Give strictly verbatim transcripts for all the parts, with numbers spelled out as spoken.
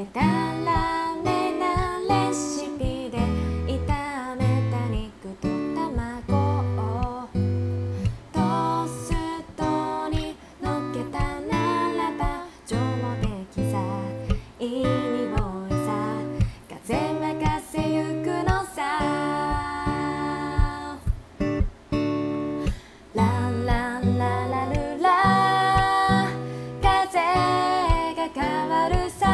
でたらめなレシピで炒めた肉と卵をトーストにのっけたならば上出来さ、いい匂いさ、風任せゆくのさ。ランランララルラ、風が変わるさ。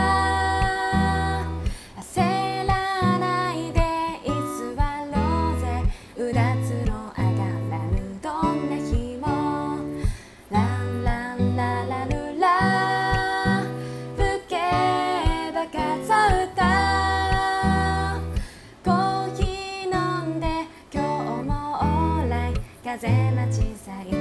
焦らないで居座ろうぜ、うだつの上がらぬどんな日も。ランランララルラ、吹けば風歌。コーヒー飲んで今日もオーライ、風待ちさえ